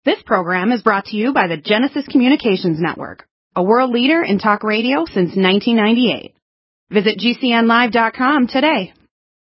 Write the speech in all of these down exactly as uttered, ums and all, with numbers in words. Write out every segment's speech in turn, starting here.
This program is brought to you by the Genesis Communications Network, a world leader in talk radio since nineteen ninety-eight. Visit G C N live dot com today.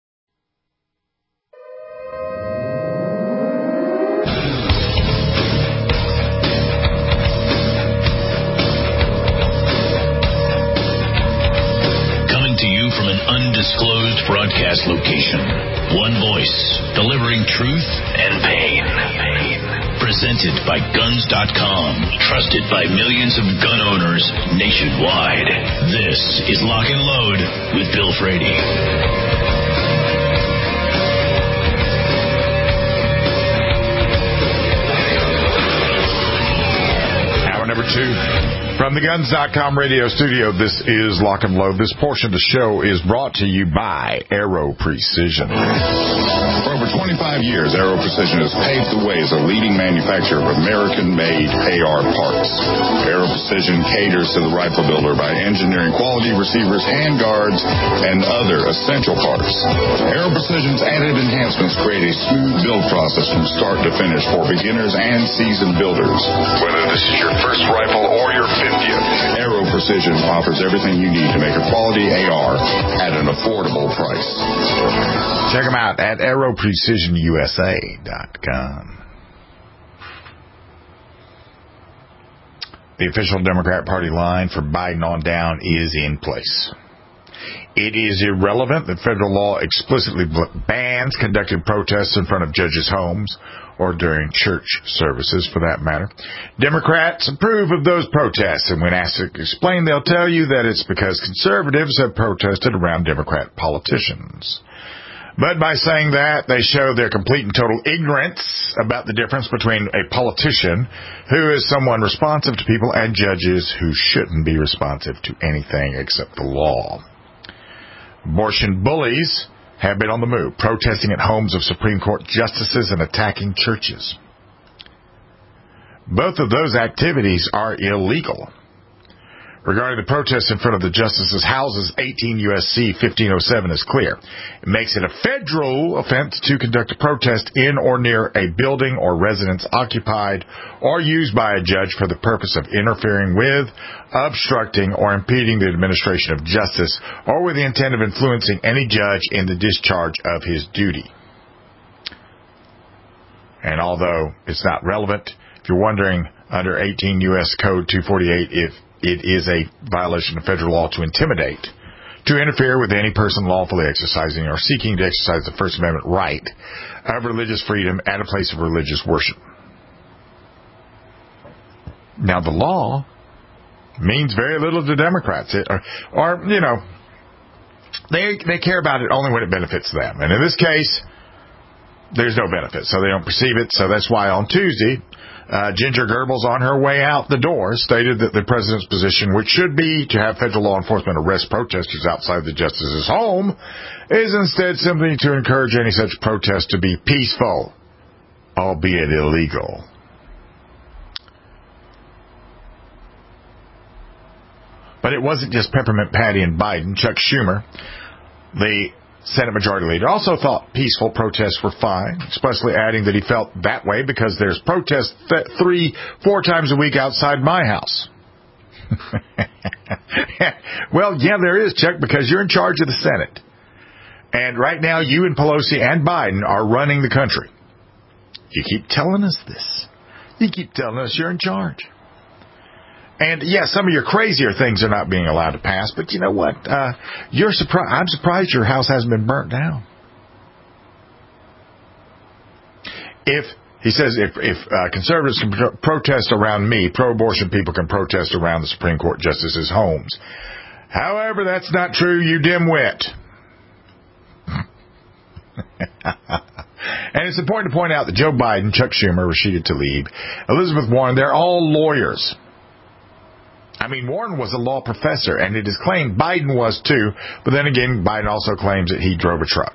Coming to you from an undisclosed broadcast location. One voice, delivering truth and pain. Presented by Guns dot com, trusted by millions of gun owners nationwide. This is Lock and Load with Bill Frady. Hour number two. From the Guns dot com radio studio, this is Lock and Load. This portion of the show is brought to you by Aero Precision. For over twenty-five years, Aero Precision has paved the way as a leading manufacturer of American-made A R parts. Aero Precision caters to the rifle builder by engineering quality receivers, handguards, and other essential parts. Aero Precision's added enhancements create a smooth build process from start to finish for beginners and seasoned builders. Whether this is your first rifle or your fiftieth, Aero Precision offers everything you need to make a quality A R at an affordable price. Check them out at aero precision U S A dot com. The official Democrat Party line for Biden on down is in place. It is irrelevant that federal law explicitly bans conducting protests in front of judges' homes or during church services, for that matter. Democrats approve of those protests, and when asked to explain, they'll tell you that it's because conservatives have protested around Democrat politicians. But by saying that, they show their complete and total ignorance about the difference between a politician who is someone responsive to people and judges who shouldn't be responsive to anything except the law. Abortion bullies have been on the move, protesting at homes of Supreme Court justices and attacking churches. Both of those activities are illegal. Regarding the protests in front of the justices' houses, eighteen U S C fifteen oh seven is clear. It makes it a federal offense to conduct a protest in or near a building or residence occupied or used by a judge for the purpose of interfering with, obstructing, or impeding the administration of justice, or with the intent of influencing any judge in the discharge of his duty. And although it's not relevant, if you're wondering, under eighteen U S Code two forty-eight, if it is a violation of federal law to intimidate, to interfere with any person lawfully exercising or seeking to exercise the First Amendment right of religious freedom at a place of religious worship. Now, the law means very little to Democrats, it, or, or, you know, they they care about it only when it benefits them. And in this case, there's no benefit, so they don't perceive it. So that's why on Tuesday, Uh, Ginger Goebbels, on her way out the door, stated that the president's position, which should be to have federal law enforcement arrest protesters outside the justice's home, is instead simply to encourage any such protest to be peaceful, albeit illegal. But it wasn't just Peppermint Patty and Biden. Chuck Schumer, the Senate Majority Leader, also thought peaceful protests were fine, especially adding that he felt that way because there's protests th- three, four times a week outside my house. Well, yeah, there is, Chuck, because you're in charge of the Senate. And right now, you and Pelosi and Biden are running the country. You keep telling us this. You keep telling us you're in charge. And, yeah, some of your crazier things are not being allowed to pass, but you know what? Uh, you're surprised. I'm surprised your house hasn't been burnt down. If, he says, if, if uh, conservatives can pro- protest around me, pro-abortion people can protest around the Supreme Court justices' homes. However, that's not true, you dimwit. And it's important to point out that Joe Biden, Chuck Schumer, Rashida Tlaib, Elizabeth Warren, they're all lawyers. I mean, Warren was a law professor, and it is claimed Biden was too, but then again, Biden also claims that he drove a truck.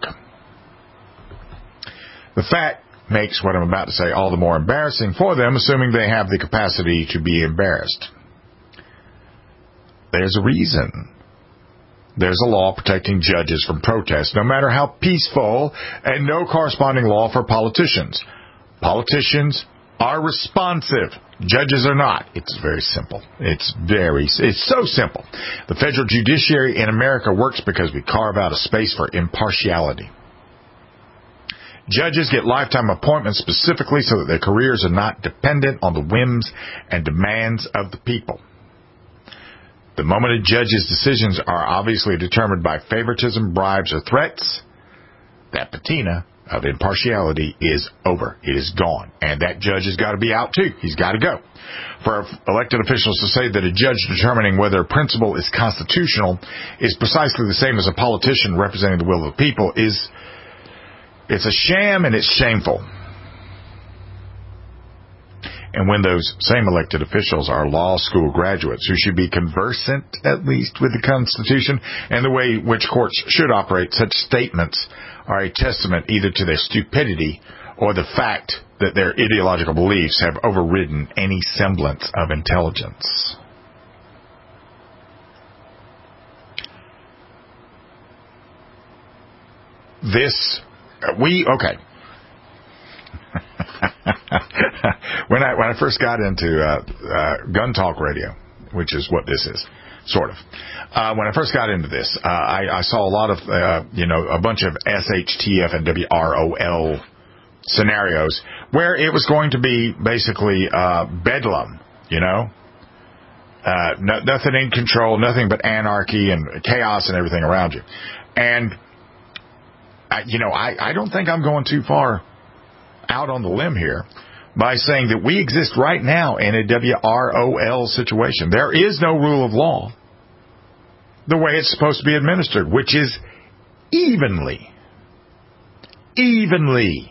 The fact makes what I'm about to say all the more embarrassing for them, assuming they have the capacity to be embarrassed. There's a reason. There's a law protecting judges from protests, no matter how peaceful, and no corresponding law for politicians. Politicians are responsive. Judges are not. It's very simple. It's very, it's so simple. The federal judiciary in America works because we carve out a space for impartiality. Judges get lifetime appointments specifically so that their careers are not dependent on the whims and demands of the people. The moment a judge's decisions are obviously determined by favoritism, bribes, or threats, that patina of impartiality is over. It is gone. And that judge has got to be out too. He's got to go. For elected officials to say that a judge determining whether a principle is constitutional is precisely the same as a politician representing the will of the people is, it's a sham and it's shameful. And when those same elected officials are law school graduates who should be conversant, at least, with the Constitution and the way in which courts should operate, such statements are a testament either to their stupidity or the fact that their ideological beliefs have overridden any semblance of intelligence. This, we, okay. when I when I first got into uh, uh, Gun Talk Radio, which is what this is, sort of. Uh, when I first got into this, uh, I, I saw a lot of, uh, you know, a bunch of S H T F and W R O L scenarios where it was going to be basically uh, bedlam, you know, uh, no, nothing in control, nothing but anarchy and chaos and everything around you. And, I, you know, I, I don't think I'm going too far out on the limb here by saying that we exist right now in a W R O L situation. There is no rule of law the way it's supposed to be administered, which is evenly. Evenly.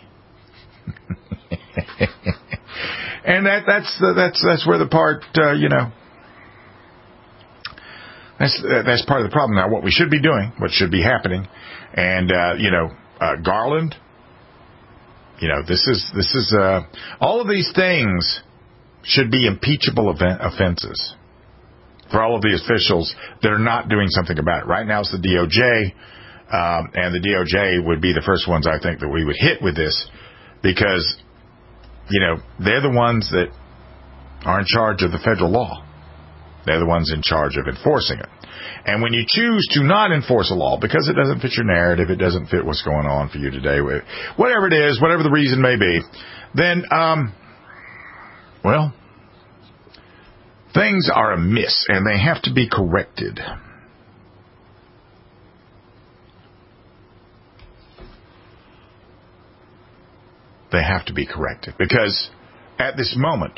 And that that's the, that's that's where the part, uh, you know, that's uh, that's part of the problem. Now, what we should be doing, what should be happening, and uh, you know, uh, Garland. You know, this is, this is, uh, all of these things should be impeachable event offenses for all of the officials that are not doing something about it. Right now it's the D O J, um, and the D O J would be the first ones I think that we would hit with this because, you know, they're the ones that are in charge of the federal law. They're the ones in charge of enforcing it. And when you choose to not enforce a law because it doesn't fit your narrative, it doesn't fit what's going on for you today, whatever it is, whatever the reason may be, then, um, well, things are amiss and they have to be corrected. They have to be corrected because at this moment,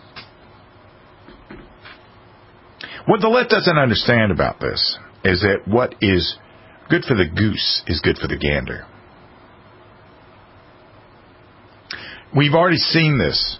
what the left doesn't understand about this is that what is good for the goose is good for the gander. We've already seen this.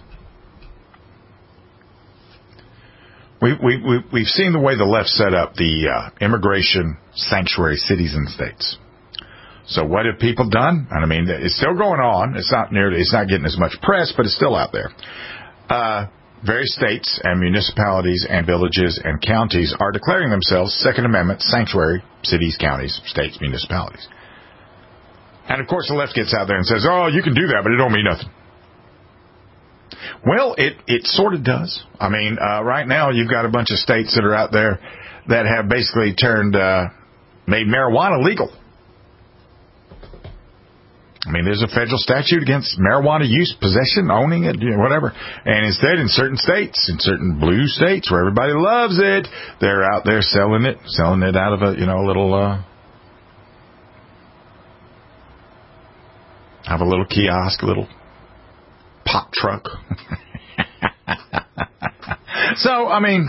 We, we, we, we've seen the way the left set up the uh, immigration sanctuary cities and states. So what have people done? I mean, it's still going on. It's not nearly, it's not getting as much press, but it's still out there. Uh, Various states and municipalities and villages and counties are declaring themselves Second Amendment sanctuary cities, counties, states, municipalities. And, of course, the left gets out there and says, oh, you can do that, but it don't mean nothing. Well, it, it sort of does. I mean, uh, right now you've got a bunch of states that are out there that have basically turned, uh, made marijuana legal. I mean, there's a federal statute against marijuana use, possession, owning it, you know, whatever. And instead, in certain states, in certain blue states where everybody loves it, they're out there selling it, selling it out of a, you know, a little, uh, have a little kiosk, a little pop truck. So, I mean,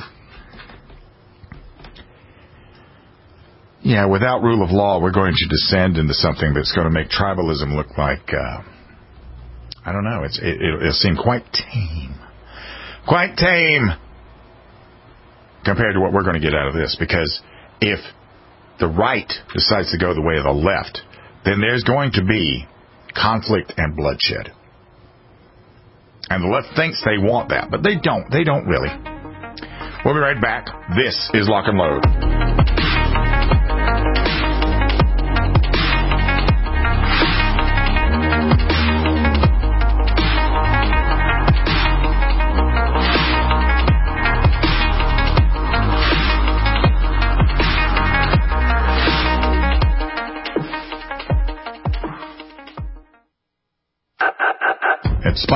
yeah, without rule of law, we're going to descend into something that's going to make tribalism look like, uh, I don't know, it's, it, it'll seem quite tame. Quite tame compared to what we're going to get out of this. Because if the right decides to go the way of the left, then there's going to be conflict and bloodshed. And the left thinks they want that, but they don't. They don't really. We'll be right back. This is Lock and Load.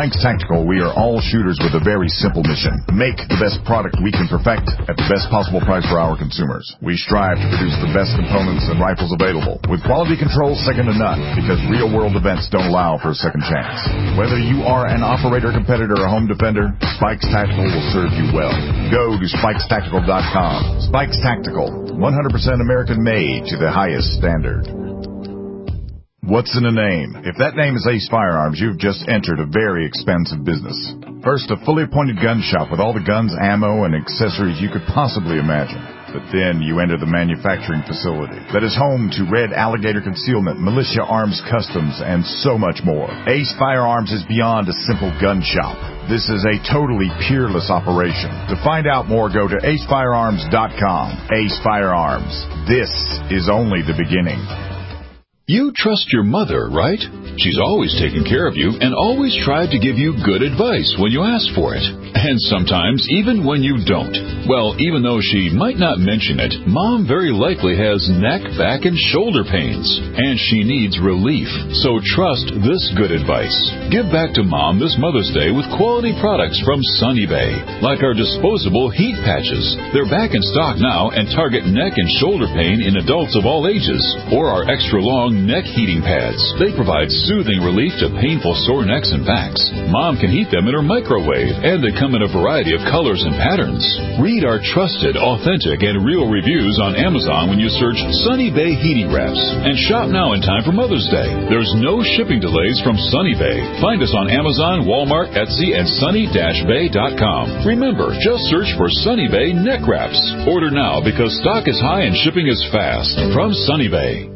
Spikes Tactical, we are all shooters with a very simple mission. Make the best product we can perfect at the best possible price for our consumers. We strive to produce the best components and rifles available, with quality control second to none, because real-world events don't allow for a second chance. Whether you are an operator, competitor, or home defender, Spikes Tactical will serve you well. Go to spikes tactical dot com. Spikes Tactical, one hundred percent American-made to the highest standard. What's in a name? If that name is Ace Firearms, you've just entered a very expensive business. First, a fully appointed gun shop with all the guns, ammo, and accessories you could possibly imagine. But then you enter the manufacturing facility that is home to Red Alligator Concealment, Militia Arms Customs, and so much more. Ace Firearms is beyond a simple gun shop. This is a totally peerless operation. To find out more, go to ace firearms dot com. Ace Firearms. This is only the beginning. You trust your mother, right? She's always taken care of you and always tried to give you good advice when you ask for it. And sometimes even when you don't. Well, even though she might not mention it, Mom very likely has neck, back, and shoulder pains. And she needs relief. So trust this good advice. Give back to Mom this Mother's Day with quality products from Sunny Bay. Like our disposable heat patches. They're back in stock now and target neck and shoulder pain in adults of all ages. Or our extra long neck heating pads. They provide soothing relief to painful sore necks and backs. Mom can heat them in her microwave, and they come in a variety of colors and patterns. Read our trusted, authentic, and real reviews on Amazon when you search Sunny Bay Heating Wraps. And shop now in time for Mother's Day. There's no shipping delays from Sunny Bay. Find us on Amazon, Walmart, Etsy, and sunny dash bay dot com. Remember, just search for Sunny Bay Neck Wraps. Order now because stock is high and shipping is fast. From Sunny Bay.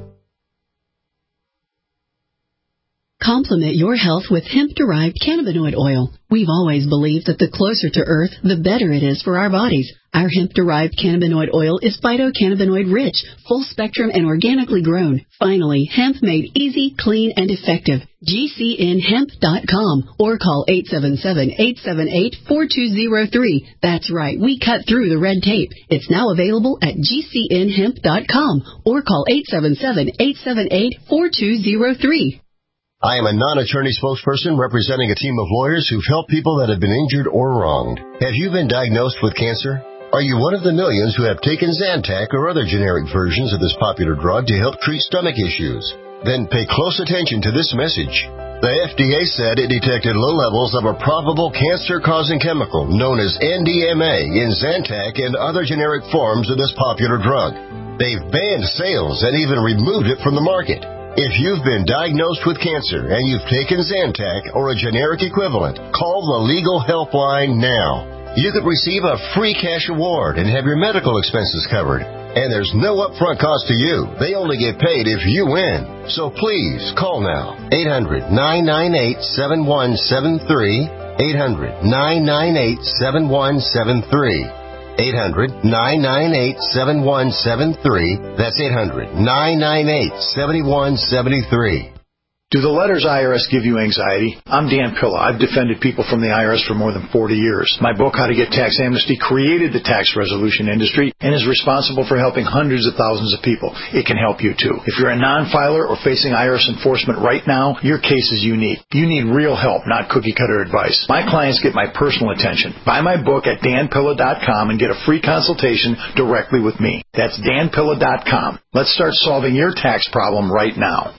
Complement your health with hemp-derived cannabinoid oil. We've always believed that the closer to Earth, the better it is for our bodies. Our hemp-derived cannabinoid oil is phytocannabinoid-rich, full-spectrum, and organically grown. Finally, hemp made easy, clean, and effective. G C N hemp dot com or call eight seven seven, eight seven eight, four two zero three. That's right, we cut through the red tape. It's now available at G C N hemp dot com or call eight seven seven, eight seven eight, four two zero three. I am a non-attorney spokesperson representing a team of lawyers who've helped people that have been injured or wronged. Have you been diagnosed with cancer? Are you one of the millions who have taken Zantac or other generic versions of this popular drug to help treat stomach issues? Then pay close attention to this message. The F D A said it detected low levels of a probable cancer-causing chemical known as N D M A in Zantac and other generic forms of this popular drug. They've banned sales and even removed it from the market. If you've been diagnosed with cancer and you've taken Zantac or a generic equivalent, call the Legal Helpline now. You could receive a free cash award and have your medical expenses covered. And there's no upfront cost to you. They only get paid if you win. So please, call now. eight hundred, nine nine eight, seven one seven three. eight hundred, nine nine eight, seven one seven three. eight hundred, nine nine eight, seven one seven three. That's eight hundred, nine nine eight, seven one seven three. Do the letters I R S give you anxiety? I'm Dan Pilla. I've defended people from the I R S for more than forty years. My book, How to Get Tax Amnesty, created the tax resolution industry and is responsible for helping hundreds of thousands of people. It can help you, too. If you're a non-filer or facing I R S enforcement right now, your case is unique. You need real help, not cookie-cutter advice. My clients get my personal attention. Buy my book at dan pilla dot com and get a free consultation directly with me. That's dan pilla dot com. Let's start solving your tax problem right now.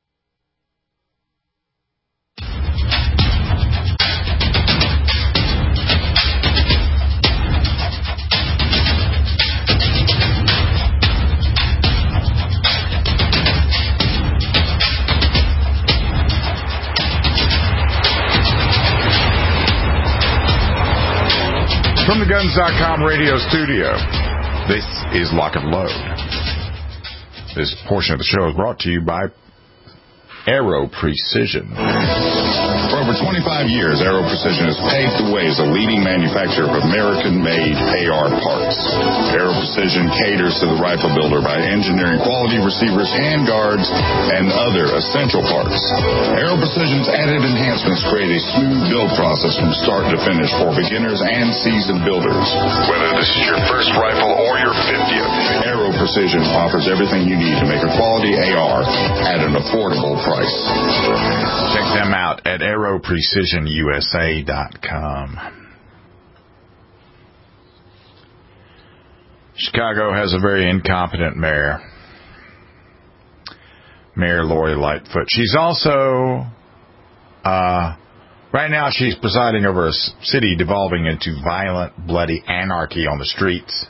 From the guns dot com radio studio, this is Lock and Load. This portion of the show is brought to you by Aero Precision. For over twenty-five years, Aero Precision has paved the way as a leading manufacturer of American-made A R parts. Aero Precision caters to the rifle builder by engineering quality receivers, handguards, and other essential parts. Aero Precision's added enhancements create a smooth build process from start to finish for beginners and seasoned builders. Whether this is your first rifle or your fiftieth, Aero Precision offers everything you need to make a quality A R at an affordable price. Check them out at aero pro precision U S A dot com. Chicago has a very incompetent mayor, Mayor Lori Lightfoot. She's also, uh, right now she's presiding over a city devolving into violent, bloody anarchy on the streets.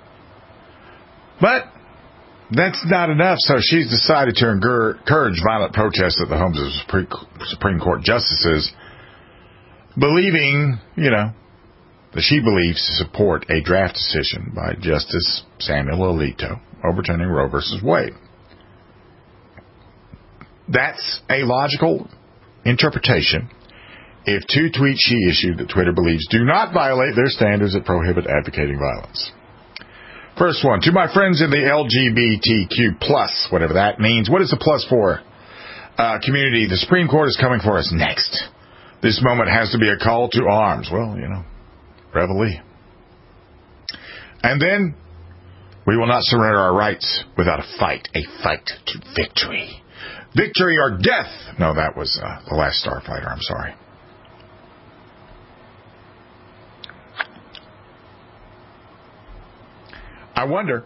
But that's not enough, so she's decided to encourage violent protests at the homes of Supreme Court justices, believing, you know, that she believes to support a draft decision by Justice Samuel Alito overturning Roe versus Wade. That's a logical interpretation if two tweets she issued that Twitter believes do not violate their standards that prohibit advocating violence. First one, to my friends in the L G B T Q plus, whatever that means. What is the plus for? Uh, community, the Supreme Court is coming for us next. This moment has to be a call to arms. Well, you know, reveille. And then, we will not surrender our rights without a fight, a fight to victory. Victory or death. No, that was uh, the last Starfighter, I'm sorry. I wonder.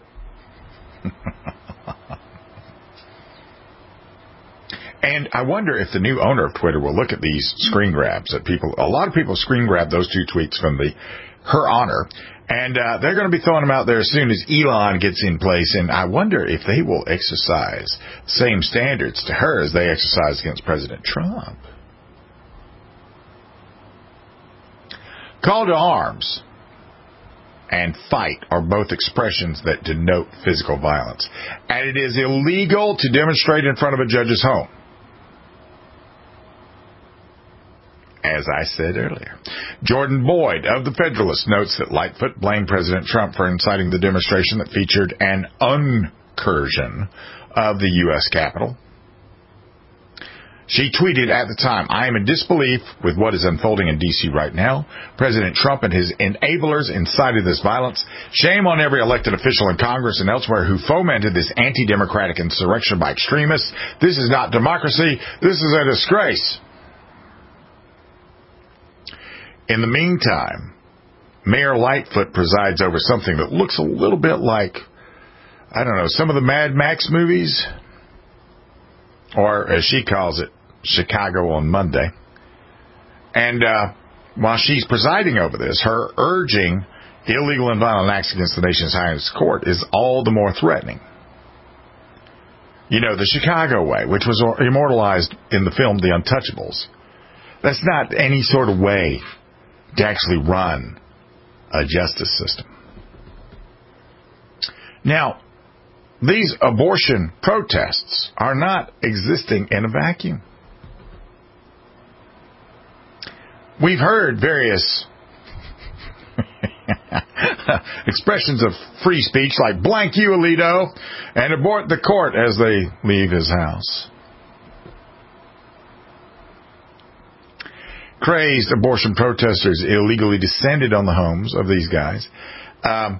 And I wonder if the new owner of Twitter will look at these screen grabs that people, a lot of people screen grab those two tweets from the her honor, and uh, they're going to be throwing them out there as soon as Elon gets in place. And I wonder if they will exercise the same standards to her as they exercise against President Trump. Call to arms and fight are both expressions that denote physical violence. And it is illegal to demonstrate in front of a judge's home. As I said earlier. Jordan Boyd of The Federalist notes that Lightfoot blamed President Trump for inciting the demonstration that featured an incursion of the U S Capitol. She tweeted at the time, I am in disbelief with what is unfolding in D C right now. President Trump and his enablers incited this violence. Shame on every elected official in Congress and elsewhere who fomented this anti-democratic insurrection by extremists. This is not democracy. This is a disgrace. In the meantime, Mayor Lightfoot presides over something that looks a little bit like, I don't know, some of the Mad Max movies, or as she calls it, Chicago on Monday. And uh, while she's presiding over this, her urging illegal and violent acts against the nation's highest court is all the more threatening. You know, the Chicago way, which was immortalized in the film The Untouchables, that's not any sort of way to actually run a justice system. Now, these abortion protests are not existing in a vacuum. We've heard various expressions of free speech like blank you, Alito, and abort the court as they leave his house. Crazed abortion protesters illegally descended on the homes of these guys. Um,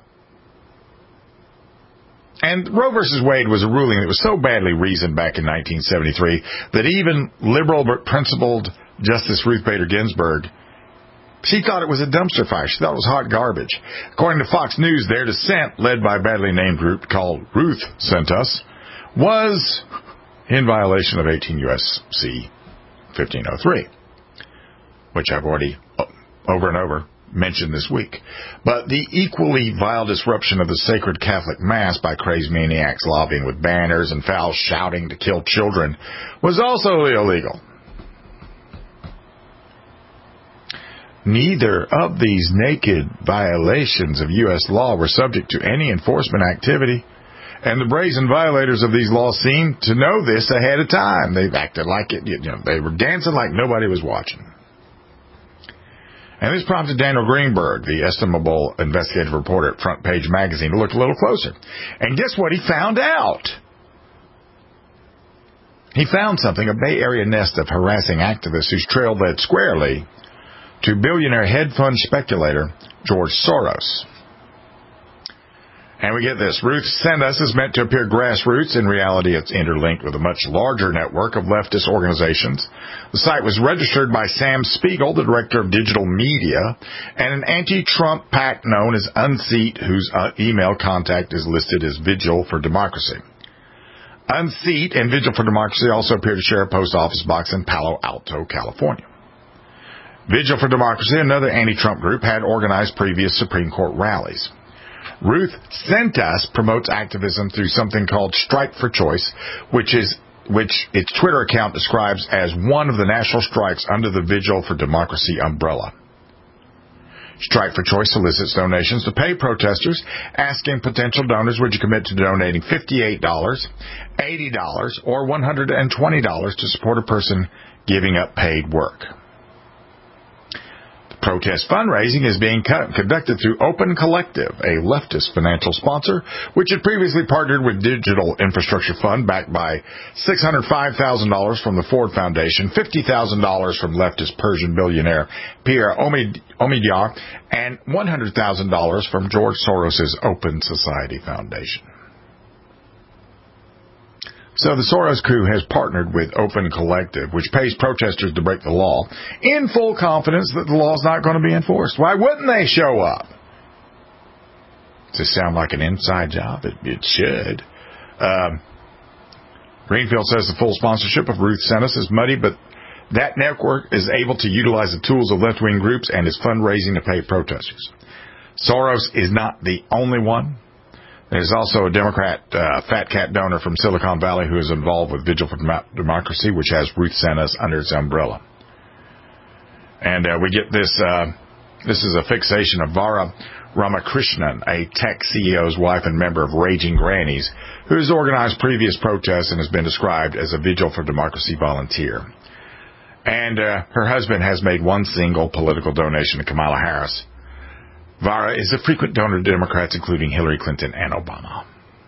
and Roe versus Wade was a ruling that was so badly reasoned back in nineteen seventy-three that even liberal but principled Justice Ruth Bader Ginsburg, she thought it was a dumpster fire. She thought it was hot garbage. According to Fox News, their dissent, led by a badly named group called Ruth Sent Us, was in violation of eighteen U S C fifteen oh three. Which I've already, over and over, mentioned this week. But the equally vile disruption of the sacred Catholic Mass by crazed maniacs lobbying with banners and foul shouting to kill children was also illegal. Neither of these naked violations of U S law were subject to any enforcement activity, and the brazen violators of these laws seemed to know this ahead of time. They acted like it, you know, they were dancing like nobody was watching. And this prompted Daniel Greenberg, the estimable investigative reporter at Front Page Magazine, to look a little closer. And guess what he found out? He found something, a Bay Area nest of harassing activists whose trail led squarely to billionaire hedge fund speculator George Soros. And we get this. Ruth Sent Us is meant to appear grassroots. In reality, it's interlinked with a much larger network of leftist organizations. The site was registered by Sam Spiegel, the director of digital media, and an anti-Trump PAC known as Unseat, whose uh, email contact is listed as Vigil for Democracy. Unseat and Vigil for Democracy also appear to share a post office box in Palo Alto, California. Vigil for Democracy, another anti-Trump group, had organized previous Supreme Court rallies. Ruth Sent Us promotes activism through something called Strike for Choice, which is which its Twitter account describes as one of the national strikes under the Vigil for Democracy umbrella. Strike for Choice solicits donations to pay protesters, asking potential donors, would you commit to donating fifty-eight dollars, eighty dollars, or one hundred twenty dollars to support a person giving up paid work. Protest fundraising is being conducted through Open Collective, a leftist financial sponsor, which had previously partnered with Digital Infrastructure Fund, backed by six hundred five thousand dollars from the Ford Foundation, fifty thousand dollars from leftist Persian billionaire Pierre Omidyar, and one hundred thousand dollars from George Soros' Open Society Foundation. So the Soros crew has partnered with Open Collective, which pays protesters to break the law, in full confidence that the law is not going to be enforced. Why wouldn't they show up? Does this sound like an inside job? It, it should. Um, Greenfield says the full sponsorship of Ruth Sent Us is muddy, but that network is able to utilize the tools of left-wing groups and is fundraising to pay protesters. Soros is not the only one. There's also a Democrat uh, fat cat donor from Silicon Valley who is involved with Vigil for Democracy, which has Ruth Sent Us under its umbrella. And uh, we get this, uh, this is a fixation of Vara Ramakrishnan, a tech C E O's wife and member of Raging Grannies, who has organized previous protests and has been described as a Vigil for Democracy volunteer. And uh, her husband has made one single political donation to Kamala Harris. Vara is a frequent donor to Democrats, including Hillary Clinton and Obama.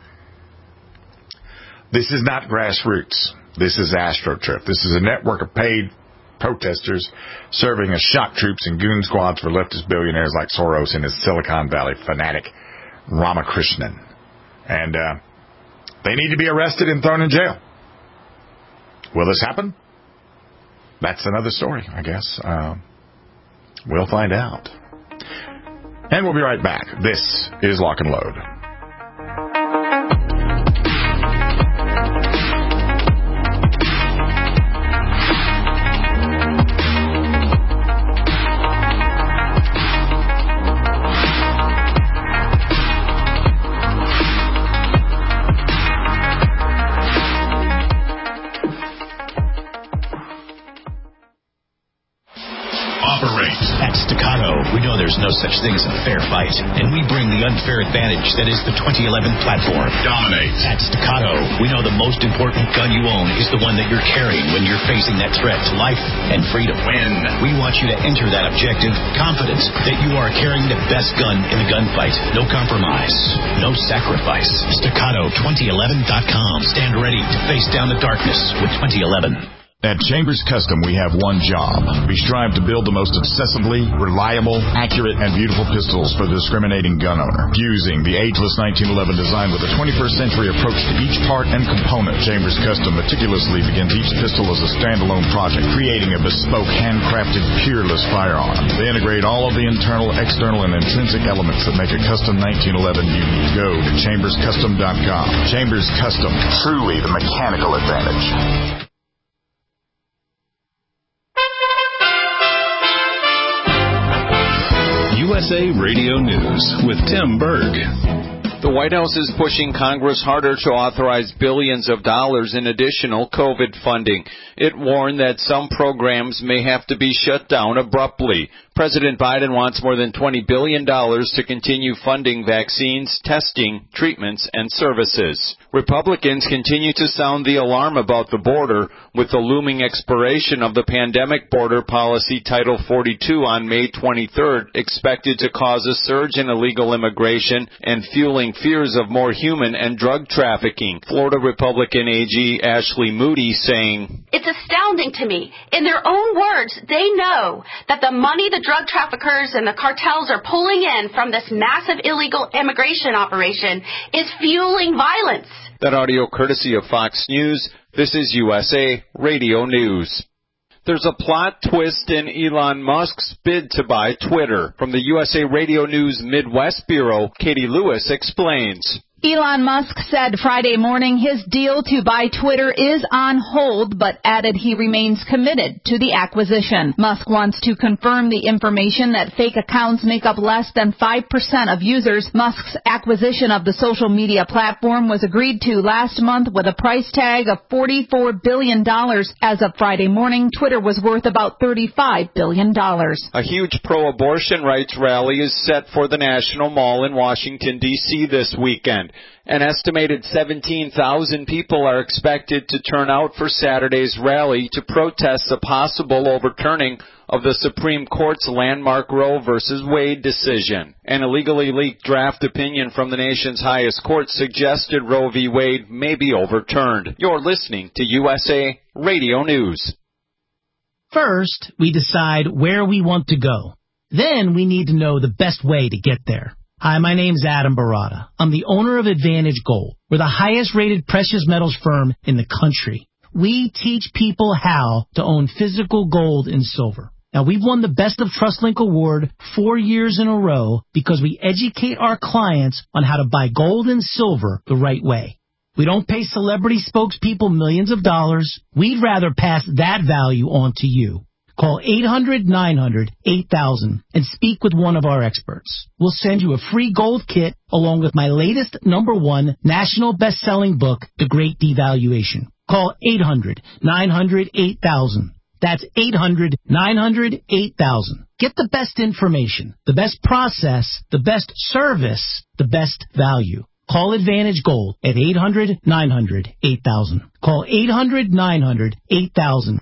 This is not grassroots. This is AstroTurf. This is a network of paid protesters serving as shock troops and goon squads for leftist billionaires like Soros and his Silicon Valley fanatic Ramakrishnan. And uh, they need to be arrested and thrown in jail. Will this happen? That's another story, I guess. Uh, we'll find out. And we'll be right back. This is Lock and Load. There's no such thing as a fair fight, and we bring the unfair advantage that is the twenty eleven platform. Dominate. At Staccato, we know the most important gun you own is the one that you're carrying when you're facing that threat to life and freedom. Win. We want you to enter that objective confident that you are carrying the best gun in the gunfight. No compromise, no sacrifice. Staccato twenty eleven dot com. Stand ready to face down the darkness with twenty eleven. At Chambers Custom, we have one job. We strive to build the most obsessively reliable, accurate, and beautiful pistols for the discriminating gun owner. Fusing the ageless nineteen eleven design with a twenty-first century approach to each part and component, Chambers Custom meticulously begins each pistol as a standalone project, creating a bespoke, handcrafted, peerless firearm. They integrate all of the internal, external, and intrinsic elements that make a custom nineteen eleven unique. Go to chambers custom dot com. Chambers Custom, truly the mechanical advantage. U S A Radio News with Tim Berg. The White House is pushing Congress harder to authorize billions of dollars in additional COVID funding. It warned that some programs may have to be shut down abruptly. President Biden wants more than twenty billion dollars to continue funding vaccines, testing, treatments, and services. Republicans continue to sound the alarm about the border, with the looming expiration of the Pandemic Border Policy Title forty-two on May twenty-third expected to cause a surge in illegal immigration and fueling fears of more human and drug trafficking. Florida Republican A G Ashley Moody saying, "It's astounding to me. In their own words, they know that the money the drug traffickers and the cartels are pulling in from this massive illegal immigration operation is fueling violence. That audio courtesy of Fox News. This is U S A Radio News. There's a plot twist in Elon Musk's bid to buy Twitter. From the U S A Radio News Midwest Bureau, Katie Lewis explains. Elon Musk said Friday morning his deal to buy Twitter is on hold, but added he remains committed to the acquisition. Musk wants to confirm the information that fake accounts make up less than five percent of users. Musk's acquisition of the social media platform was agreed to last month with a price tag of forty-four billion dollars. As of Friday morning, Twitter was worth about thirty-five billion dollars. A huge pro-abortion rights rally is set for the National Mall in Washington, D C this weekend. An estimated seventeen thousand people are expected to turn out for Saturday's rally to protest the possible overturning of the Supreme Court's landmark Roe v. Wade decision. An illegally leaked draft opinion from the nation's highest court suggested Roe v. Wade may be overturned. You're listening to U S A Radio News. First, we decide where we want to go. Then we need to know the best way to get there. Hi, my name's Adam Barada. I'm the owner of Advantage Gold. We're the highest-rated precious metals firm in the country. We teach people how to own physical gold and silver. Now, we've won the Best of TrustLink Award four years in a row because we educate our clients on how to buy gold and silver the right way. We don't pay celebrity spokespeople millions of dollars. We'd rather pass that value on to you. Call eight hundred nine hundred eight thousand and speak with one of our experts. We'll send you a free gold kit along with my latest number one national best-selling book, The Great Devaluation. Call eight hundred nine hundred eight thousand. That's eight hundred nine hundred eight thousand. Get the best information, the best process, the best service, the best value. Call Advantage Gold at eight hundred nine hundred eight thousand. Call eight hundred nine hundred eight thousand.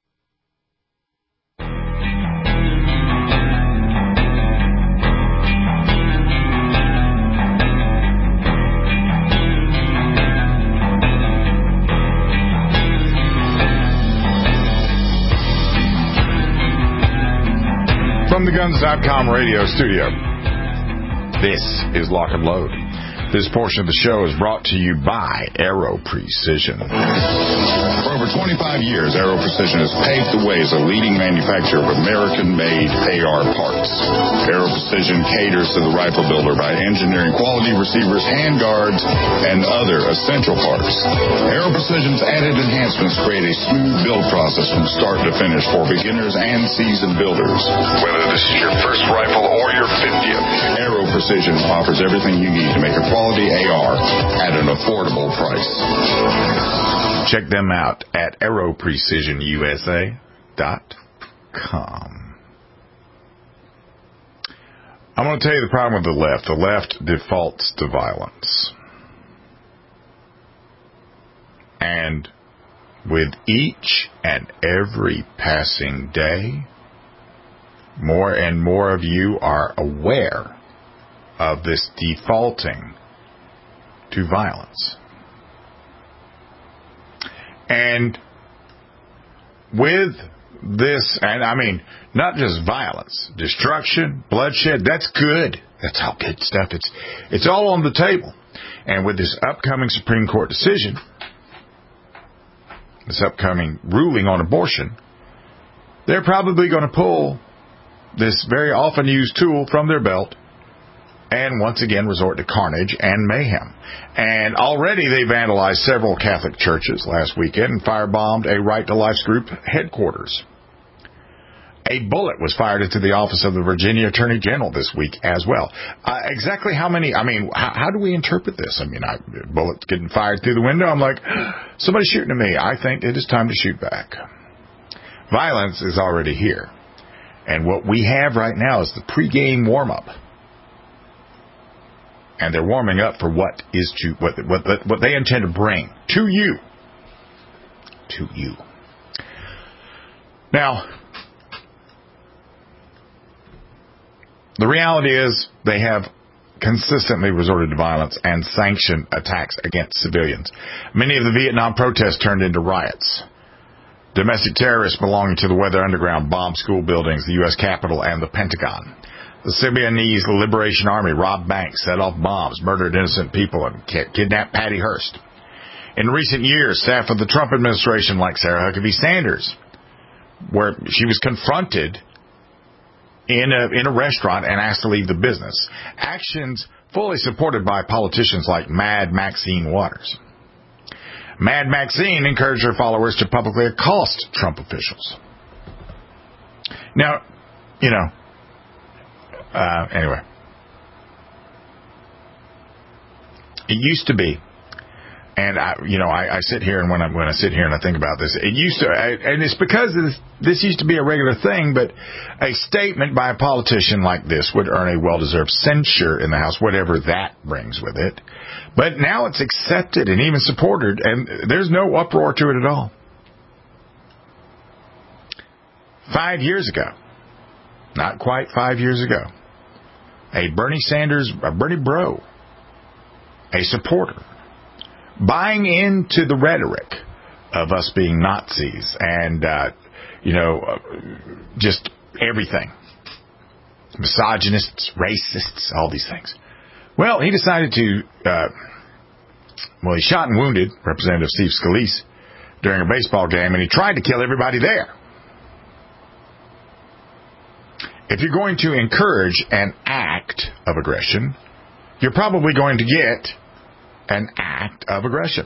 From the Guns dot com radio studio, this is Lock and Load. This portion of the show is brought to you by Aero Precision. For over twenty-five years, Aero Precision has paved the way as a leading manufacturer of American-made A R parts. Aero Precision caters to the rifle builder by engineering quality receivers, handguards, and other essential parts. Aero Precision's added enhancements create a smooth build process from start to finish for beginners and seasoned builders. Whether this is your first rifle or your fiftieth, Aero Precision offers everything you need to make a quality A R at an affordable price. Check them out at aero precision U S A dot com. I'm going to tell you the problem with the left. The left defaults to violence. And with each and every passing day, more and more of you are aware of this defaulting to violence. And with this, and I mean, not just violence, destruction, bloodshed, that's good. That's all good stuff. It's, it's all on the table. And with this upcoming Supreme Court decision, this upcoming ruling on abortion, they're probably going to pull this very often used tool from their belt and once again resort to carnage and mayhem. And already they vandalized several Catholic churches last weekend and firebombed a Right to Life's group headquarters. A bullet was fired into the office of the Virginia Attorney General this week as well. Uh, exactly how many, I mean, how, how do we interpret this? I mean, I, bullets getting fired through the window. I'm like, somebody's shooting at me. I think it is time to shoot back. Violence is already here. And what we have right now is the pregame warm-up. And they're warming up for what is to what what what they intend to bring to you. To you. Now, the reality is they have consistently resorted to violence and sanctioned attacks against civilians. Many of the Vietnam protests turned into riots. Domestic terrorists belonging to the Weather Underground bombed school buildings, the U S Capitol, and the Pentagon. The Symbionese Liberation Army robbed banks, set off bombs, murdered innocent people, and kidnapped Patty Hearst. In recent years, staff of the Trump administration, like Sarah Huckabee Sanders, where she was confronted in a, in a restaurant and asked to leave the business. Actions fully supported by politicians like Mad Maxine Waters. Mad Maxine encouraged her followers to publicly accost Trump officials. Now, you know, uh, anyway. It used to be, and I, you know, I, I sit here and when I when I sit here and I think about this, it used to, I, and it's because this, this used to be a regular thing. But a statement by a politician like this would earn a well-deserved censure in the House, whatever that brings with it. But now it's accepted and even supported, and there's no uproar to it at all. Five years ago, not quite five years ago, a Bernie Sanders, a Bernie bro, a supporter, buying into the rhetoric of us being Nazis and, uh, you know, uh, just everything. Misogynists, racists, all these things. Well, he decided to, uh, well, he shot and wounded Representative Steve Scalise during a baseball game, and he tried to kill everybody there. If you're going to encourage an act of aggression, you're probably going to get an act of aggression.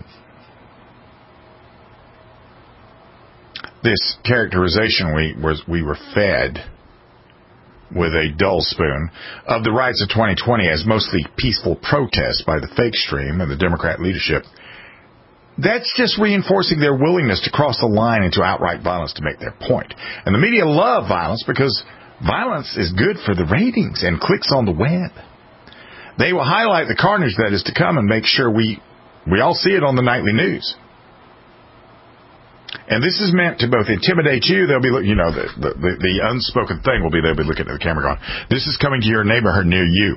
This characterization we was we were fed with a dull spoon of the riots of twenty twenty as mostly peaceful protests by the fake stream and the Democrat leadership, that's just reinforcing their willingness to cross the line into outright violence to make their point. And the media love violence because violence is good for the ratings and clicks on the web. They will highlight the carnage that is to come and make sure we we all see it on the nightly news. And this is meant to both intimidate you. They'll be, you know, the, the, the, the unspoken thing will be they'll be looking at the camera going, this is coming to your neighborhood near you.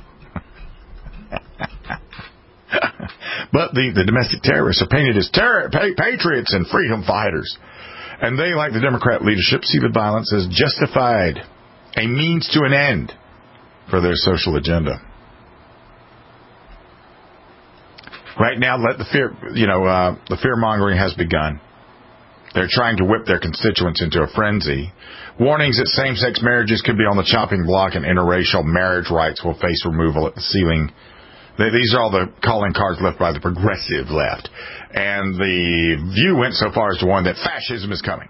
But the, the domestic terrorists are painted as terror, patriots and freedom fighters. And they, like the Democrat leadership, see the violence as justified, a means to an end for their social agenda. Right now, let the fear, you know, uh, the fear mongering has begun. They're trying to whip their constituents into a frenzy. Warnings that same-sex marriages could be on the chopping block and interracial marriage rights will face removal at the ceiling. They, these are all the calling cards left by the progressive left. And the View went so far as to warn that fascism is coming.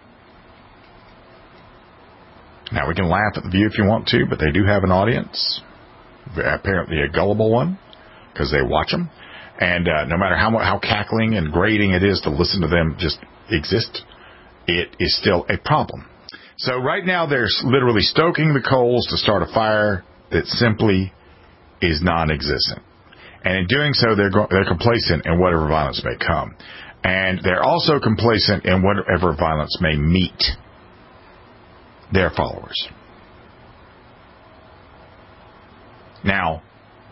Now, we can laugh at the View if you want to, but they do have an audience, apparently a gullible one, because they watch them. And uh, no matter how how cackling and grating it is to listen to them just exist, it is still a problem. So right now they're literally stoking the coals to start a fire that simply is non-existent. And in doing so, they're go- they're complacent in whatever violence may come. And they're also complacent in whatever violence may meet their followers. Now,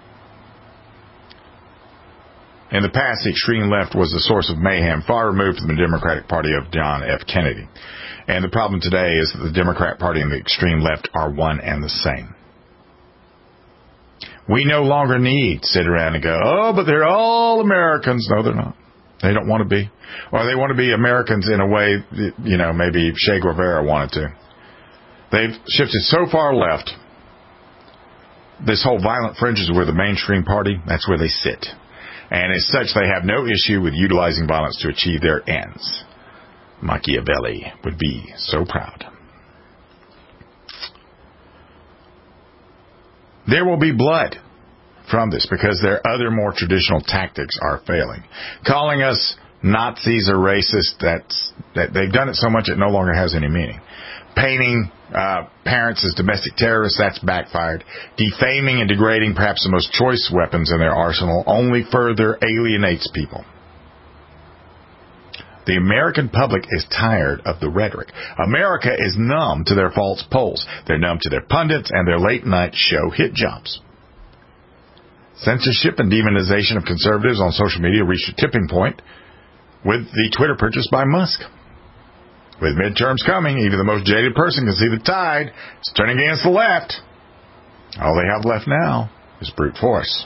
in the past, the extreme left was the source of mayhem, far removed from the Democratic Party of John F. Kennedy. And the problem today is that the Democrat Party and the extreme left are one and the same. We no longer need to sit around and go, oh, but they're all Americans. No, they're not. They don't want to be. Or they want to be Americans in a way that, you know, maybe Che Guevara wanted to. They've shifted so far left. This whole violent fringes were the mainstream party. That's where they sit. And as such, they have no issue with utilizing violence to achieve their ends. Machiavelli would be so proud. There will be blood from this because their other more traditional tactics are failing. Calling us Nazis or racist, that's, that they've done it so much it no longer has any meaning. Painting uh, parents as domestic terrorists, that's backfired. Defaming and degrading perhaps the most choice weapons in their arsenal only further alienates people. The American public is tired of the rhetoric. America is numb to their false polls. They're numb to their pundits and their late-night show hit jobs. Censorship and demonization of conservatives on social media reached a tipping point with the Twitter purchase by Musk. With midterms coming, even the most jaded person can see the tide is turning against the left. All they have left now is brute force.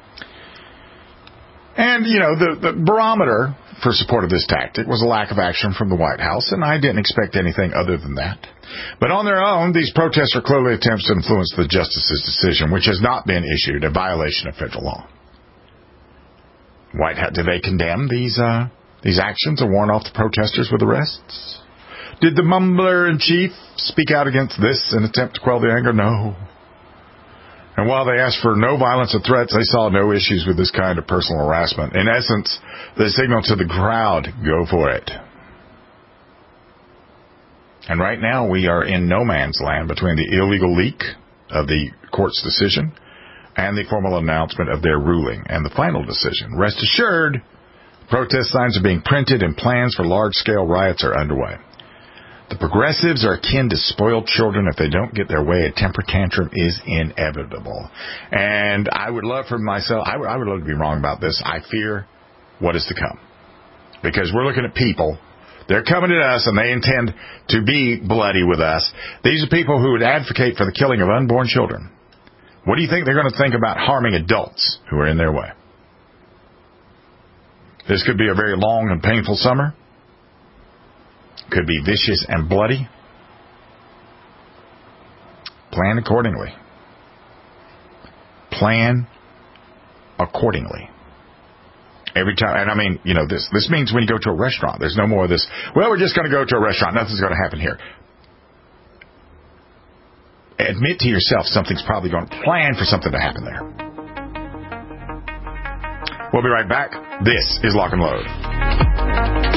And, you know, the, the barometer for support of this tactic was a lack of action from the White House, and I didn't expect anything other than that. But on their own, these protests are clearly attempts to influence the justice's decision, which has not been issued, a violation of federal law. White House, did they condemn these uh, these actions and warn off the protesters with arrests? Did the mumbler-in-chief speak out against this in an attempt to quell the anger? No. And while they asked for no violence or threats, they saw no issues with this kind of personal harassment. In essence, they signaled to the crowd, go for it. And right now, we are in no man's land between the illegal leak of the court's decision and the formal announcement of their ruling and the final decision. Rest assured, protest signs are being printed and plans for large-scale riots are underway. The progressives are akin to spoiled children. If they don't get their way, a temper tantrum is inevitable. And I would love for myself, I would, I would love to be wrong about this. I fear what is to come. Because we're looking at people. They're coming at us, and they intend to be bloody with us. These are people who would advocate for the killing of unborn children. What do you think they're going to think about harming adults who are in their way? This could be a very long and painful summer. Could be vicious and bloody. Plan accordingly. Plan accordingly. Every time, and I mean, you know, this this means when you go to a restaurant, there's no more of this, well, we're just going to go to a restaurant, nothing's going to happen here. Admit to yourself something's probably going to plan for something to happen there. We'll be right back. This is Lock and Load.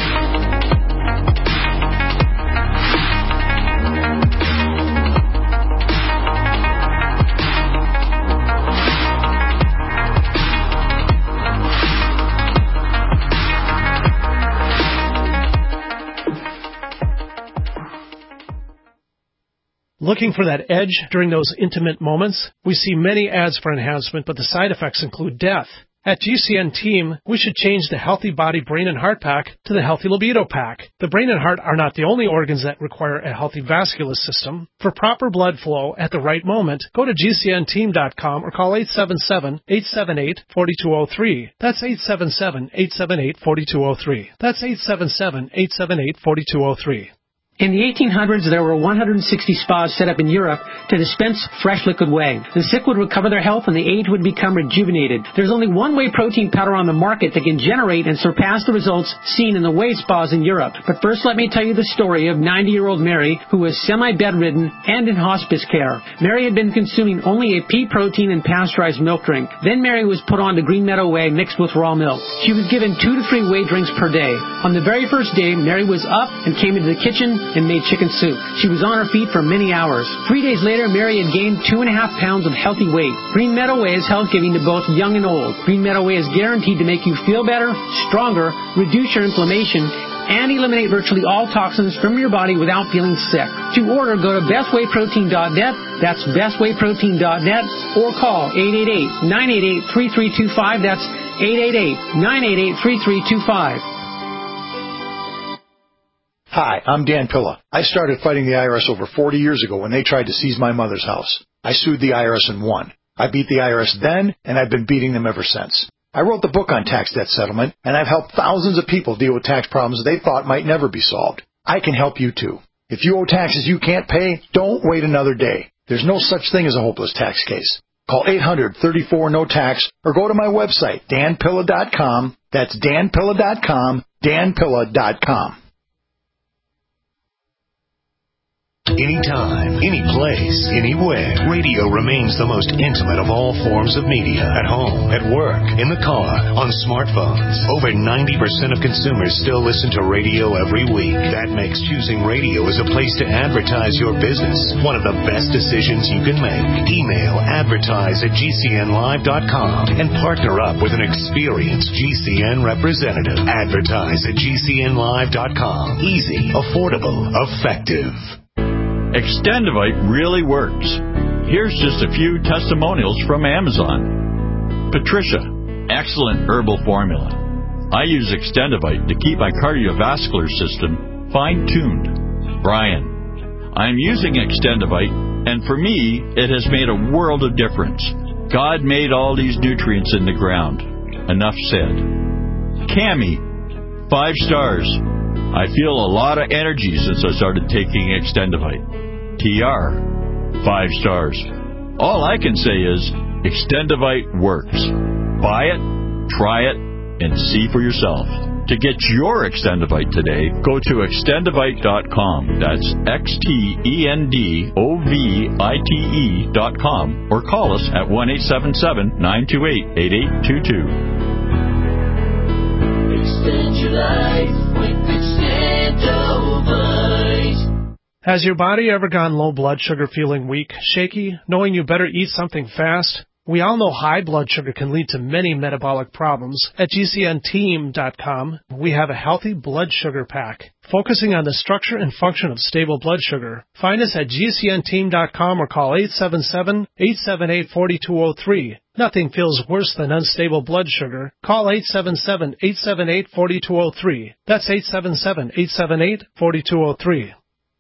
Looking for that edge during those intimate moments? We see many ads for enhancement, but the side effects include death. At G C N Team, we should change the Healthy Body Brain and Heart Pack to the Healthy Libido Pack. The brain and heart are not the only organs that require a healthy vascular system. For proper blood flow at the right moment, go to G C N team dot com or call eight seven seven, eight seven eight, four two zero three. That's eight seven seven, eight seven eight, four two zero three. That's eight seven seven, eight seven eight, four two zero three. In the eighteen hundreds, there were one hundred sixty spas set up in Europe to dispense fresh liquid whey. The sick would recover their health and the aged would become rejuvenated. There's only one whey protein powder on the market that can generate and surpass the results seen in the whey spas in Europe. But first, let me tell you the story of ninety-year-old Mary, who was semi-bedridden and in hospice care. Mary had been consuming only a pea protein and pasteurized milk drink. Then Mary was put on to Green Meadow Whey mixed with raw milk. She was given two to three whey drinks per day. On the very first day, Mary was up and came into the kitchen and made chicken soup. She was on her feet for many hours. Three days later, Mary had gained two and a half pounds of healthy weight. Green Meadow Whey is health-giving to both young and old. Green Meadow Whey is guaranteed to make you feel better, stronger, reduce your inflammation, and eliminate virtually all toxins from your body without feeling sick. To order, go to best whey protein dot net. That's best whey protein dot net, or call eight eight eight, nine eight eight, three three two five. That's eight eight eight, nine eight eight, three three two five. Hi, I'm Dan Pilla. I started fighting the I R S over forty years ago when they tried to seize my mother's house. I sued the I R S and won. I beat the I R S then, and I've been beating them ever since. I wrote the book on tax debt settlement, and I've helped thousands of people deal with tax problems they thought might never be solved. I can help you too. If you owe taxes you can't pay, don't wait another day. There's no such thing as a hopeless tax case. Call eight hundred, thirty-four, no tax, or go to my website, dan pilla dot com. That's dan pilla dot com, dan pilla dot com. Anytime, any place, anywhere, radio remains the most intimate of all forms of media. At home, at work, in the car, on smartphones. Over ninety percent of consumers still listen to radio every week. That makes choosing radio as a place to advertise your business one of the best decisions you can make. Email advertise at G C N live dot com and partner up with an experienced G C N representative. Advertise at G C N live dot com. Easy, affordable, effective. Extendivite really works. Here's just a few testimonials from Amazon. Patricia, excellent herbal formula. I use Extendivite to keep my cardiovascular system fine-tuned. Brian. I'm using Extendivite, and for me, it has made a world of difference. God made all these nutrients in the ground. Enough said. Cammy. Five stars. I feel a lot of energy since I started taking Extendivite. T R. Five stars. All I can say is, Extendivite works. Buy it, try it, and see for yourself. To get your Extendivite today, go to extendivite dot com. That's X T E N D O V I T E dot com. Or call us at one eight seven seven, nine two eight, eight eight two two. Extend your life with Extendivite. Has your body ever gone low blood sugar, feeling weak, shaky, knowing you better eat something fast? We all know high blood sugar can lead to many metabolic problems. At G C N team dot com, we have a healthy blood sugar pack, focusing on the structure and function of stable blood sugar. Find us at G C N team dot com or call eight seven seven, eight seven eight, four two zero three. Nothing feels worse than unstable blood sugar. Call eight seven seven, eight seven eight, four two zero three. That's eight seven seven, eight seven eight, four two zero three.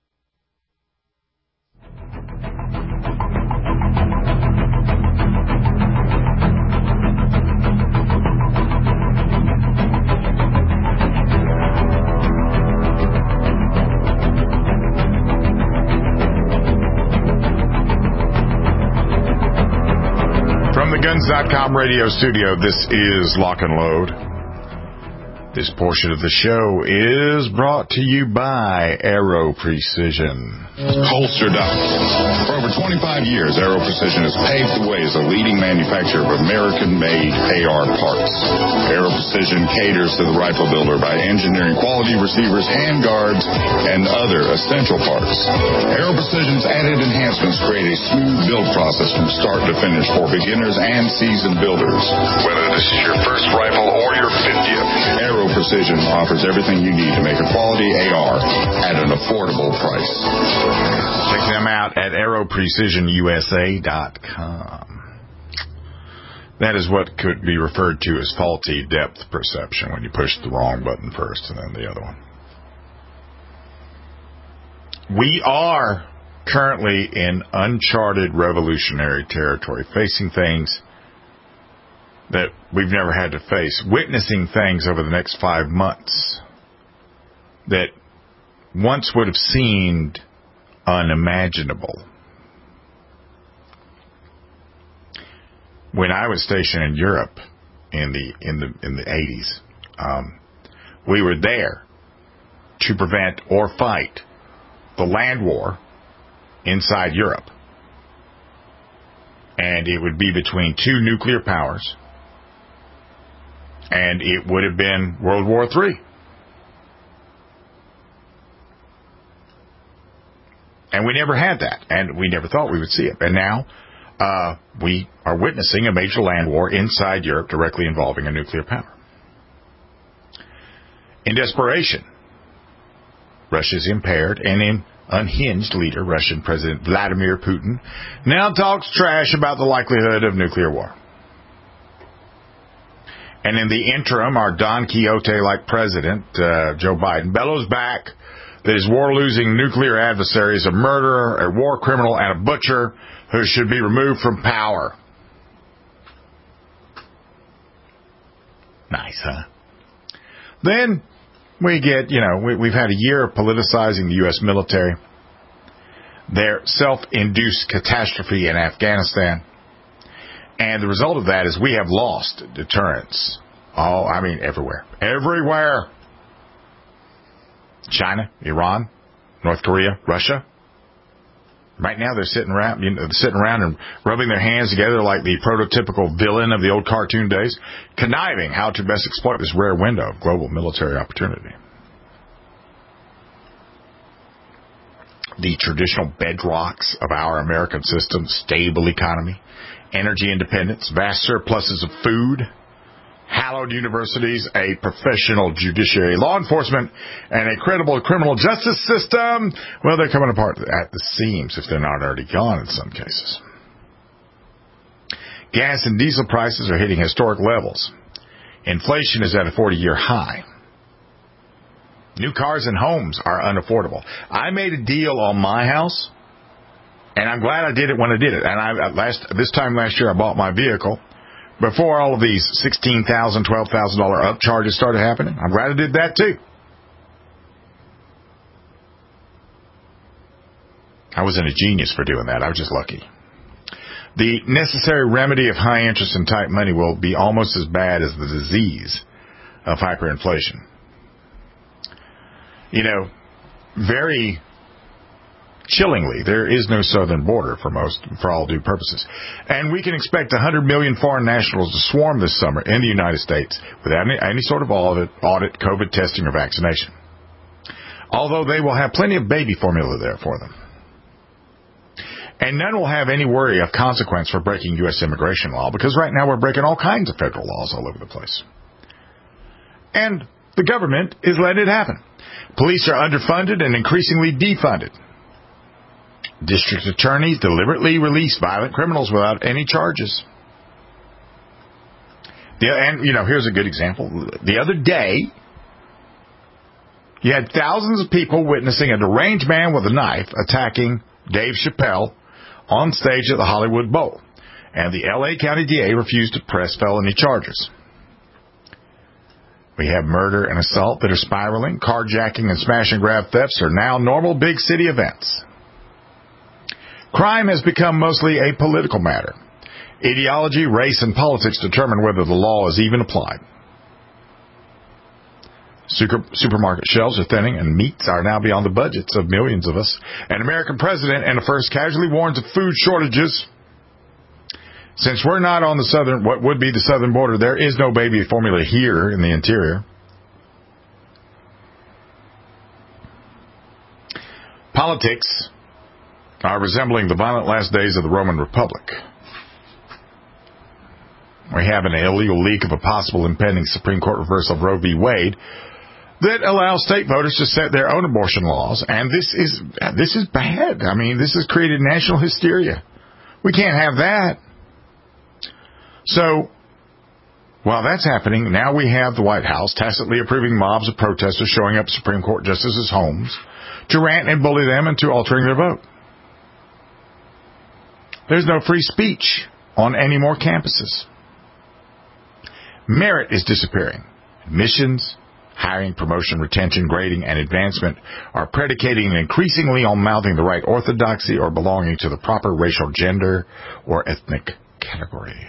From the Guns dot com radio studio, this is Lock and Load. This portion of the show is brought to you by Aero Precision. Holstered up. For over twenty-five years, Aero Precision has paved the way as a leading manufacturer of American-made A R parts. Aero Precision caters to the rifle builder by engineering quality receivers, handguards, and other essential parts. Aero Precision's added enhancements create a smooth build process from start to finish for beginners and seasoned builders. Whether this is your first rifle or your fiftieth, Aero Precision offers everything you need to make a quality A R at an affordable price. Check them out at aero precision U S A dot com. That is what could be referred to as faulty depth perception, when you push the wrong button first and then the other one. We are currently in uncharted revolutionary territory, facing things that we've never had to face, witnessing things over the next five months that once would have seemed unimaginable. When I was stationed in Europe in the in the in the eighties, um, we were there to prevent or fight the land war inside Europe, and it would be between two nuclear powers. And it would have been World War Three. And we never had that. And we never thought we would see it. And now uh, we are witnessing a major land war inside Europe directly involving a nuclear power. In desperation, Russia's impaired and in unhinged leader, Russian President Vladimir Putin, now talks trash about the likelihood of nuclear war. And in the interim, our Don Quixote-like president, uh, Joe Biden, bellows back that his war-losing nuclear adversary is a murderer, a war criminal, and a butcher who should be removed from power. Nice, huh? Then we get, you know, we, we've had a year of politicizing the U S military, their self-induced catastrophe in Afghanistan. And the result of that is we have lost deterrence. Oh, I mean, everywhere. Everywhere. China, Iran, North Korea, Russia. Right now they're sitting around, you know, sitting around and rubbing their hands together like the prototypical villain of the old cartoon days, conniving how to best exploit this rare window of global military opportunity. The traditional bedrocks of our American system, stable economy, energy independence, vast surpluses of food, hallowed universities, a professional judiciary, law enforcement, and a credible criminal justice system, well, they're coming apart at the seams if they're not already gone in some cases. Gas and diesel prices are hitting historic levels. Inflation is at a forty-year high. New cars and homes are unaffordable. I made a deal on my house, and I'm glad I did it when I did it. And I last this time last year, I bought my vehicle before all of these sixteen thousand dollars, twelve thousand dollars upcharges started happening. I'm glad I did that too. I wasn't a genius for doing that. I was just lucky. The necessary remedy of high interest and tight money will be almost as bad as the disease of hyperinflation. You know, very chillingly, there is no southern border for most, for all due purposes. And we can expect one hundred million foreign nationals to swarm this summer in the United States without any, any sort of audit, audit, COVID testing, or vaccination. Although they will have plenty of baby formula there for them. And none will have any worry of consequence for breaking U S immigration law, because right now we're breaking all kinds of federal laws all over the place. And the government is letting it happen. Police are underfunded and increasingly defunded. District attorneys deliberately release violent criminals without any charges. The, and, you know, here's a good example. The other day, you had thousands of people witnessing a deranged man with a knife attacking Dave Chappelle on stage at the Hollywood Bowl, and the L A County D A refused to press felony charges. We have murder and assault that are spiraling. Carjacking and smash and grab thefts are now normal big city events. Crime has become mostly a political matter. Ideology, race, and politics determine whether the law is even applied. Super, supermarket shelves are thinning, and meats are now beyond the budgets of millions of us. An American president and a first casually warns of food shortages. Since we're not on the southern, what would be the southern border, there is no baby formula here in the interior. Politics are resembling the violent last days of the Roman Republic. We have an illegal leak of a possible impending Supreme Court reversal of Roe v. Wade that allows state voters to set their own abortion laws, and this is this is bad. I mean, this has created national hysteria. We can't have that. So, while that's happening, now we have the White House tacitly approving mobs of protesters showing up at Supreme Court justices' homes to rant and bully them into altering their vote. There's no free speech on any more campuses. Merit is disappearing. Admissions, hiring, promotion, retention, grading, and advancement are predicating increasingly on mouthing the right orthodoxy or belonging to the proper racial, gender, or ethnic category.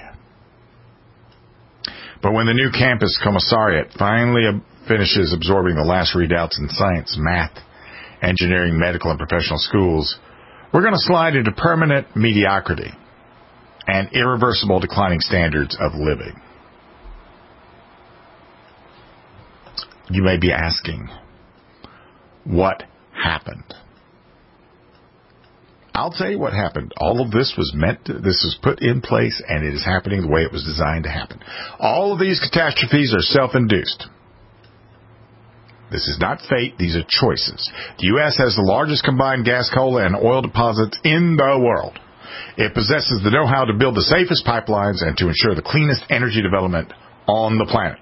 But when the new campus commissariat finally finishes absorbing the last readouts in science, math, engineering, medical, and professional schools, we're going to slide into permanent mediocrity and irreversible declining standards of living. You may be asking, what happened? I'll tell you what happened. All of this was meant to, this was put in place, and it is happening the way it was designed to happen. All of these catastrophes are self-induced. This is not fate. These are choices. The U S has the largest combined gas, coal, and oil deposits in the world. It possesses the know-how to build the safest pipelines and to ensure the cleanest energy development on the planet.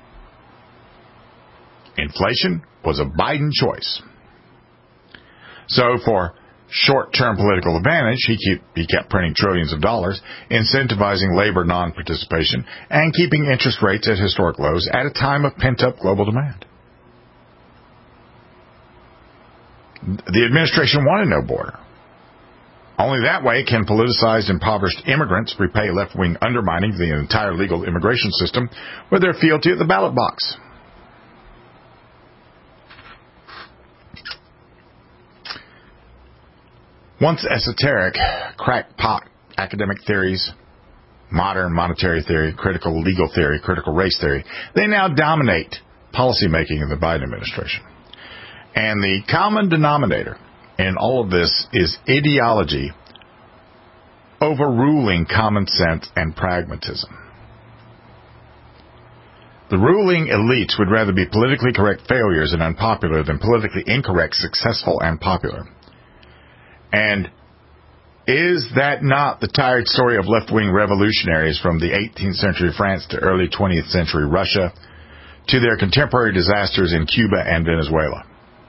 Inflation was a Biden choice. So for short-term political advantage, he, keep, he kept printing trillions of dollars, incentivizing labor non-participation, and keeping interest rates at historic lows at a time of pent-up global demand. The administration wanted no border. Only that way can politicized, impoverished immigrants repay left-wing undermining of the entire legal immigration system with their fealty at the ballot box. Once esoteric, crackpot academic theories, modern monetary theory, critical legal theory, critical race theory, they now dominate policymaking in the Biden administration. And the common denominator in all of this is ideology overruling common sense and pragmatism. The ruling elites would rather be politically correct failures and unpopular than politically incorrect, successful, and popular. And is that not the tired story of left-wing revolutionaries from the eighteenth century France to early twentieth century Russia to their contemporary disasters in Cuba and Venezuela.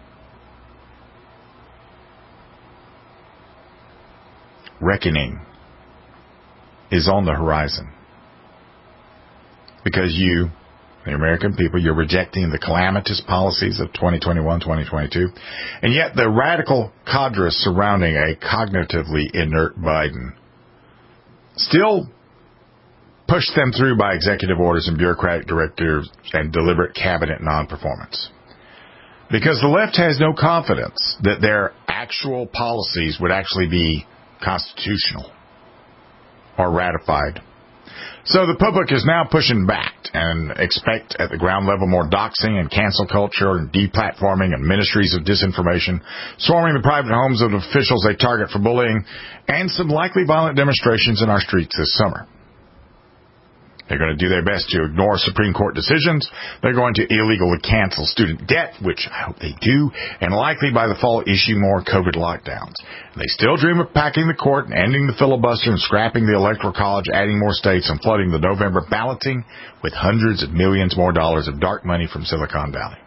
Reckoning is on the horizon because you, the American people, you're rejecting the calamitous policies of twenty twenty-one, twenty twenty-two, and yet the radical cadre surrounding a cognitively inert Biden still push them through by executive orders and bureaucratic directives and deliberate cabinet non-performance. Because the left has no confidence that their actual policies would actually be constitutional or ratified. So the public is now pushing back and expect at the ground level more doxing and cancel culture and deplatforming and ministries of disinformation, swarming the private homes of officials they target for bullying, and some likely violent demonstrations in our streets this summer. They're going to do their best to ignore Supreme Court decisions. They're going to illegally cancel student debt, which I hope they do, and likely by the fall issue more COVID lockdowns. They still dream of packing the court and ending the filibuster and scrapping the Electoral College, adding more states, and flooding the November balloting with hundreds of millions more dollars of dark money from Silicon Valley.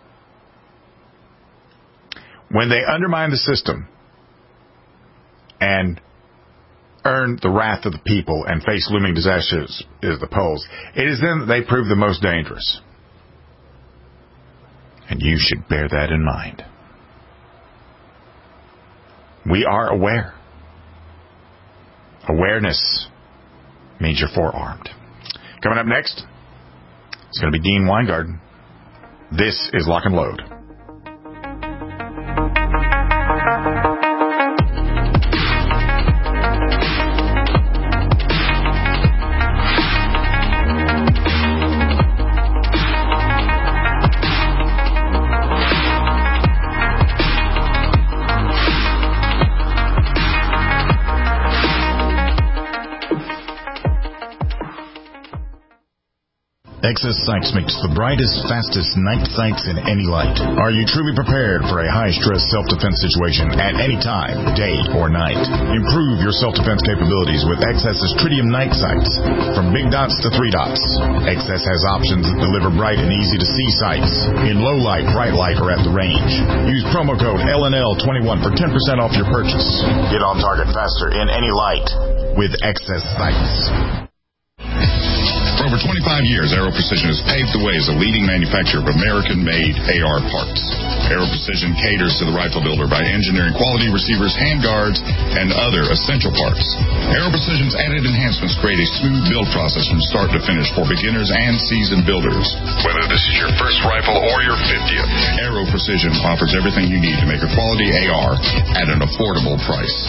When they undermine the system and earn the wrath of the people and face looming disasters at the polls, it is then that they prove the most dangerous. And you should bear that in mind. We are aware. Awareness means you're forearmed. Coming up next, it's going to be Dean Weingarten. This is Lock and Load. Excess Sights makes the brightest, fastest night sights in any light. Are you truly prepared for a high-stress self-defense situation at any time, day or night? Improve your self-defense capabilities with Excess's Tritium night sights. From big dots to three dots, Excess has options that deliver bright and easy-to-see sights in low light, bright light, or at the range. Use promo code L N L twenty-one for ten percent off your purchase. Get on target faster in any light with Excess Sights. For over twenty-five years, Aero Precision has paved the way as a leading manufacturer of American-made A R parts. Aero Precision caters to the rifle builder by engineering quality receivers, handguards, and other essential parts. Aero Precision's added enhancements create a smooth build process from start to finish for beginners and seasoned builders. Whether this is your first rifle or your fiftieth, Aero Precision offers everything you need to make a quality A R at an affordable price.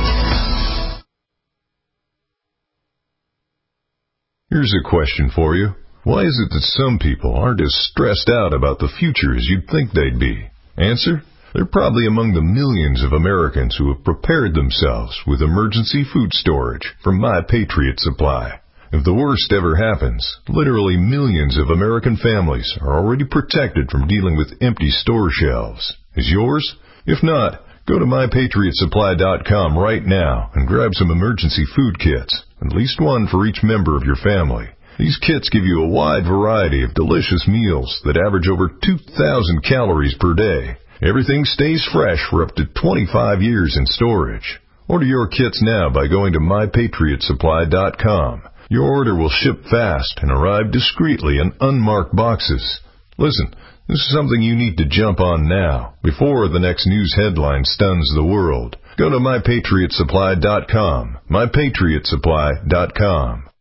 Here's a question for you. Why is it that some people aren't as stressed out about the future as you'd think they'd be? Answer: they're probably among the millions of Americans who have prepared themselves with emergency food storage from My Patriot Supply. If the worst ever happens, literally millions of American families are already protected from dealing with empty store shelves. Is yours? If not, go to my patriot supply dot com right now and grab some emergency food kits, at least one for each member of your family. These kits give you a wide variety of delicious meals that average over two thousand calories per day. Everything stays fresh for up to twenty-five years in storage. Order your kits now by going to my patriot supply dot com. Your order will ship fast and arrive discreetly in unmarked boxes. Listen, this is something you need to jump on now, before the next news headline stuns the world. Go to my patriot supply dot com, my patriot supply dot com.